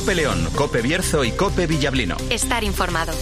COPE León, COPE Bierzo y COPE Villablino. Estar informado.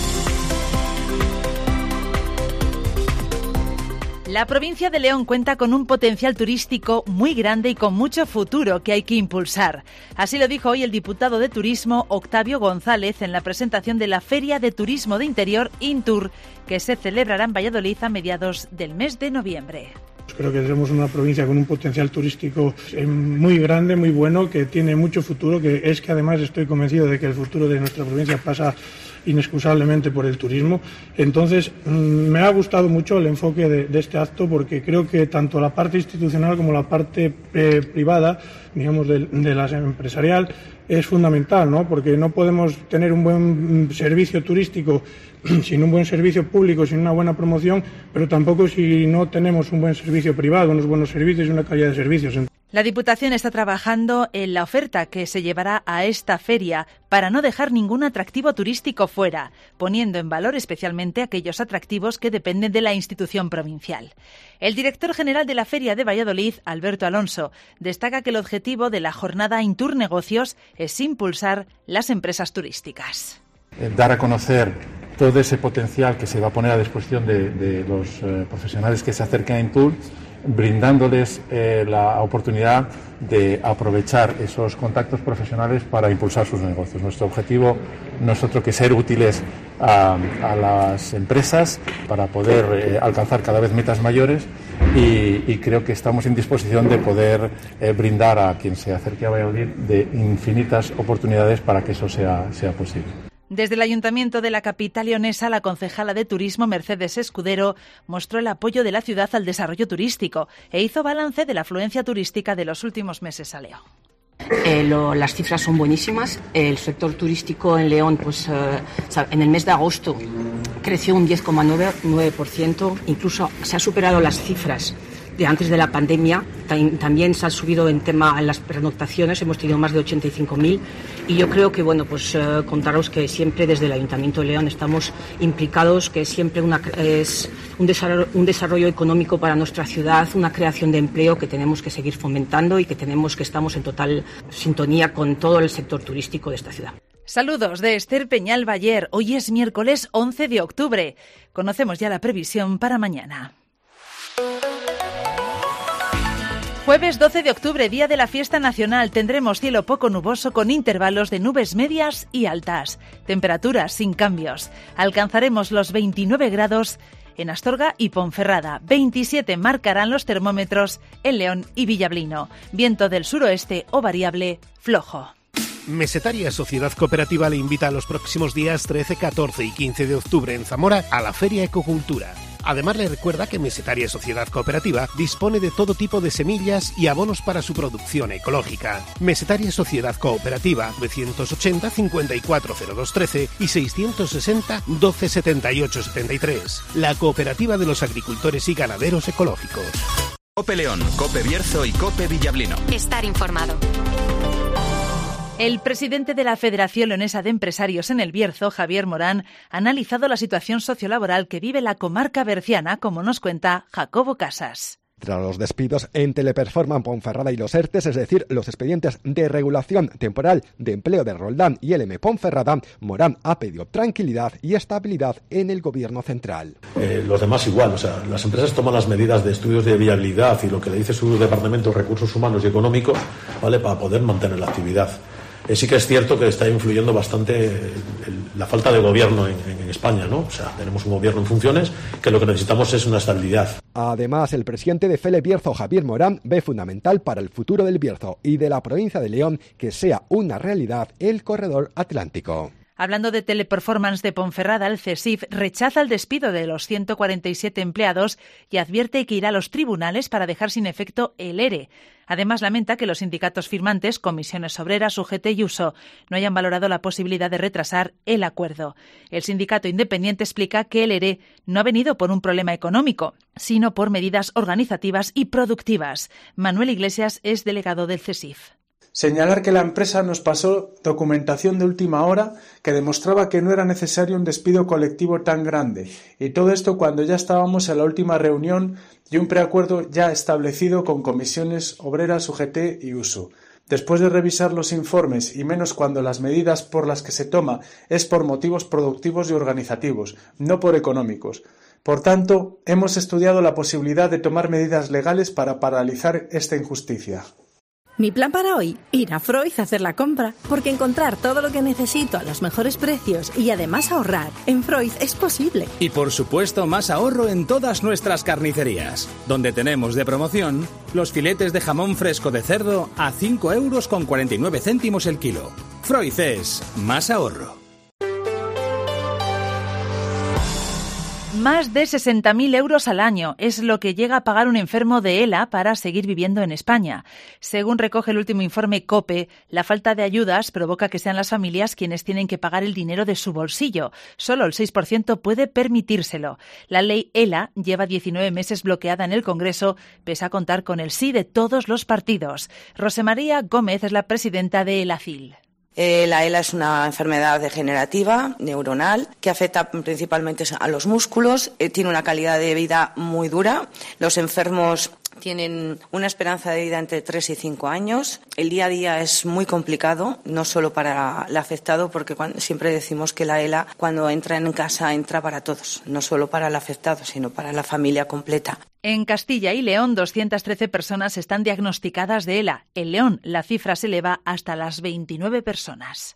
La provincia de León cuenta con un potencial turístico muy grande y con mucho futuro que hay que impulsar. Así lo dijo hoy el diputado de Turismo, Octavio González, en la presentación de la Feria de Turismo de Interior Intur, que se celebrará en Valladolid a mediados del mes de noviembre. Creo que tenemos una provincia con un potencial turístico muy grande, muy bueno, que tiene mucho futuro, que además estoy convencido de que el futuro de nuestra provincia pasa inexcusablemente por el turismo. Entonces, me ha gustado mucho el enfoque de este acto, porque creo que tanto la parte institucional como la parte privada, digamos, de la empresarial, es fundamental, ¿no? Porque no podemos tener un buen servicio turístico sin un buen servicio público, sin una buena promoción, pero tampoco si no tenemos un buen servicio privado, unos buenos servicios y una calidad de servicios. La Diputación está trabajando en la oferta que se llevará a esta feria para no dejar ningún atractivo turístico fuera, poniendo en valor especialmente aquellos atractivos que dependen de la institución provincial. El director general de la Feria de Valladolid, Alberto Alonso, destaca que el objetivo de la jornada Intur Negocios es impulsar las empresas turísticas. Dar a conocer todo ese potencial que se va a poner a disposición de los profesionales que se acerquen a Intur, brindándoles la oportunidad de aprovechar esos contactos profesionales para impulsar sus negocios. Nuestro objetivo no es otro que ser útiles a las empresas para poder alcanzar cada vez metas mayores y creo que estamos en disposición de poder brindar a quien se acerque a Valladolid de infinitas oportunidades para que eso sea posible. Desde el Ayuntamiento de la capital leonesa, la concejala de Turismo, Mercedes Escudero, mostró el apoyo de la ciudad al desarrollo turístico e hizo balance de la afluencia turística de los últimos meses a León. Las cifras son buenísimas. El sector turístico en León, en el mes de agosto creció un 10,9%. Incluso se ha superado las cifras de antes de la pandemia. También se ha subido en las pernoctaciones, hemos tenido más de 85.000 y yo creo que contaros que siempre desde el Ayuntamiento de León estamos implicados, que siempre es un desarrollo económico para nuestra ciudad, una creación de empleo que tenemos que seguir fomentando y que estamos en total sintonía con todo el sector turístico de esta ciudad. Saludos de Esther Peñal Bayer. Hoy es miércoles 11 de octubre. Conocemos ya la previsión para mañana. Jueves 12 de octubre, día de la fiesta nacional, tendremos cielo poco nuboso con intervalos de nubes medias y altas. Temperaturas sin cambios. Alcanzaremos los 29 grados en Astorga y Ponferrada. 27 marcarán los termómetros en León y Villablino. Viento del suroeste o variable flojo. Mesetaria Sociedad Cooperativa le invita a los próximos días 13, 14 y 15 de octubre en Zamora a la Feria Ecocultura. Además, le recuerda que Mesetaria Sociedad Cooperativa dispone de todo tipo de semillas y abonos para su producción ecológica. Mesetaria Sociedad Cooperativa, 980 540213 y 660 127873. La cooperativa de los agricultores y ganaderos ecológicos. COPE León, COPE Bierzo y COPE Villablino. Estar informado. El presidente de la Federación Leonesa de Empresarios en el Bierzo, Javier Morán, ha analizado la situación sociolaboral que vive la comarca berciana, como nos cuenta Jacobo Casas. Tras los despidos en Teleperformance Ponferrada y los ERTES, es decir, los expedientes de regulación temporal de empleo de Roldán y LM Ponferrada, Morán ha pedido tranquilidad y estabilidad en el gobierno central. Los demás igual, las empresas toman las medidas de estudios de viabilidad y lo que le dice su departamento de recursos humanos y económicos, ¿vale?, para poder mantener la actividad. Sí que es cierto que está influyendo bastante la falta de gobierno en España, ¿no? Tenemos un gobierno en funciones que lo que necesitamos es una estabilidad. Además, el presidente de FELE Bierzo, Javier Morán, ve fundamental para el futuro del Bierzo y de la provincia de León que sea una realidad el corredor atlántico. Hablando de Teleperformance de Ponferrada, el CESIF rechaza el despido de los 147 empleados y advierte que irá a los tribunales para dejar sin efecto el ERE. Además, lamenta que los sindicatos firmantes, Comisiones Obreras, UGT y USO, no hayan valorado la posibilidad de retrasar el acuerdo. El sindicato independiente explica que el ERE no ha venido por un problema económico, sino por medidas organizativas y productivas. Manuel Iglesias es delegado del CESIF. Señalar que la empresa nos pasó documentación de última hora que demostraba que no era necesario un despido colectivo tan grande, y todo esto cuando ya estábamos en la última reunión y un preacuerdo ya establecido con Comisiones Obreras, UGT y USO. Después de revisar los informes, y menos cuando las medidas por las que se toma es por motivos productivos y organizativos, no por económicos. Por tanto, hemos estudiado la posibilidad de tomar medidas legales para paralizar esta injusticia. Mi plan para hoy, ir a Freud a hacer la compra, porque encontrar todo lo que necesito a los mejores precios y además ahorrar en Freud es posible. Y por supuesto más ahorro en todas nuestras carnicerías, donde tenemos de promoción los filetes de jamón fresco de cerdo a 5,49 € el kilo. Freud es más ahorro. Más de 60.000 euros al año es lo que llega a pagar un enfermo de ELA para seguir viviendo en España. Según recoge el último informe COPE, la falta de ayudas provoca que sean las familias quienes tienen que pagar el dinero de su bolsillo. Solo el 6% puede permitírselo. La ley ELA lleva 19 meses bloqueada en el Congreso, pese a contar con el sí de todos los partidos. Rosemaría Gómez es la presidenta de ELACIL. La ELA es una enfermedad degenerativa, neuronal, que afecta principalmente a los músculos, tiene una calidad de vida muy dura. Los enfermos tienen una esperanza de vida entre 3 y 5 años. El día a día es muy complicado, no solo para el afectado, porque siempre decimos que la ELA, cuando entra en casa, entra para todos, no solo para el afectado, sino para la familia completa. En Castilla y León, 213 personas están diagnosticadas de ELA. En León, la cifra se eleva hasta las 29 personas.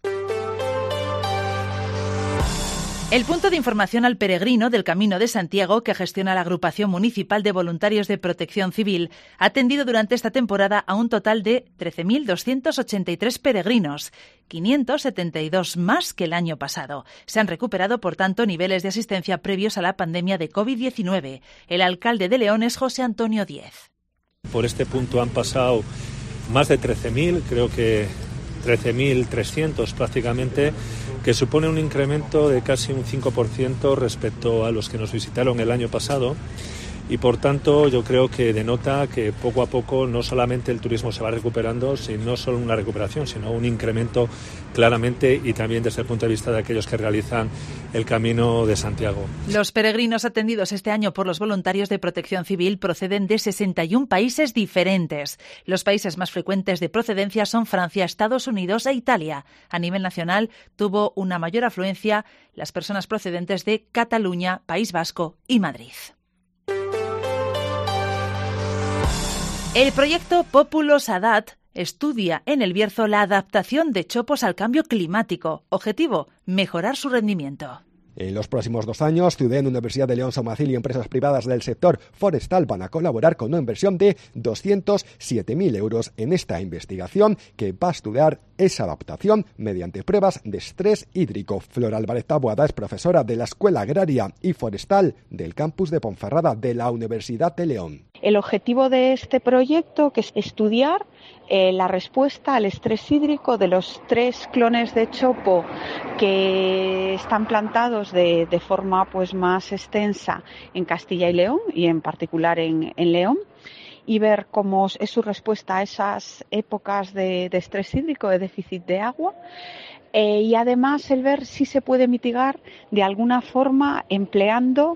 El punto de información al peregrino del Camino de Santiago, que gestiona la Agrupación Municipal de Voluntarios de Protección Civil, ha atendido durante esta temporada a un total de 13.283 peregrinos, 572 más que el año pasado. Se han recuperado, por tanto, niveles de asistencia previos a la pandemia de COVID-19. El alcalde de León es José Antonio Díez. Por este punto han pasado más de 13.000, creo que 13.300 prácticamente, que supone un incremento de casi un 5% respecto a los que nos visitaron el año pasado. Y por tanto yo creo que denota que poco a poco no solamente el turismo se va recuperando, sino solo una recuperación, sino un incremento claramente, y también desde el punto de vista de aquellos que realizan el Camino de Santiago. Los peregrinos atendidos este año por los voluntarios de Protección Civil proceden de 61 países diferentes. Los países más frecuentes de procedencia son Francia, Estados Unidos e Italia. A nivel nacional tuvo una mayor afluencia las personas procedentes de Cataluña, País Vasco y Madrid. El proyecto Populos Adat estudia en El Bierzo la adaptación de chopos al cambio climático. Objetivo, mejorar su rendimiento. En los próximos 2 años, Ciudad, Universidad de León, Somacil y empresas privadas del sector forestal van a colaborar con una inversión de 207.000 euros en esta investigación que va a estudiar esa adaptación mediante pruebas de estrés hídrico. Flor Álvarez Taboada es profesora de la Escuela Agraria y Forestal del campus de Ponferrada de la Universidad de León. El objetivo de este proyecto, que es estudiar la respuesta al estrés hídrico de los 3 clones de chopo que están plantados de forma pues más extensa en Castilla y León, y en particular en León, y ver cómo es su respuesta a esas épocas de estrés hídrico, de déficit de agua. Y además el ver si se puede mitigar de alguna forma empleando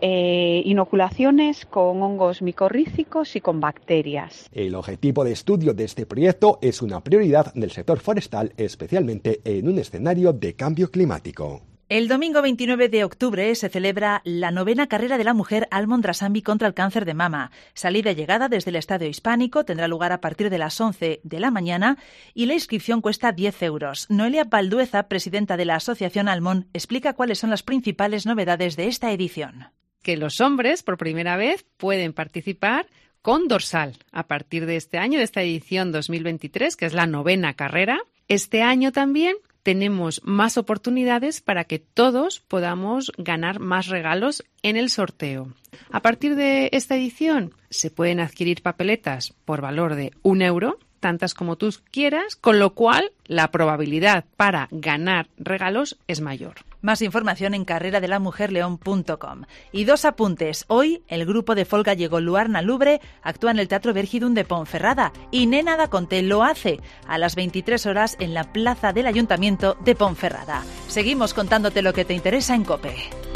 inoculaciones con hongos micorrízicos y con bacterias. El objetivo de estudio de este proyecto es una prioridad del sector forestal, especialmente en un escenario de cambio climático. El domingo 29 de octubre se celebra la 9ª carrera de la mujer Almondrasambi contra el cáncer de mama. Salida y llegada desde el Estadio Hispánico tendrá lugar a partir de las 11 de la mañana y la inscripción cuesta 10 euros. Noelia Baldueza, presidenta de la Asociación Almón, explica cuáles son las principales novedades de esta edición. Que los hombres, por primera vez, pueden participar con dorsal a partir de este año, de esta edición 2023, que es la 9ª carrera. Este año también tenemos más oportunidades para que todos podamos ganar más regalos en el sorteo. A partir de esta edición se pueden adquirir papeletas por valor de 1 euro, tantas como tú quieras, con lo cual la probabilidad para ganar regalos es mayor. Más información en carreradelamujerleón.com. Y 2 apuntes. Hoy, el grupo de folk gallego Luarna Lubre actúa en el Teatro Vergidun de Ponferrada y Nena da Conte lo hace a las 23 horas en la plaza del Ayuntamiento de Ponferrada. Seguimos contándote lo que te interesa en COPE.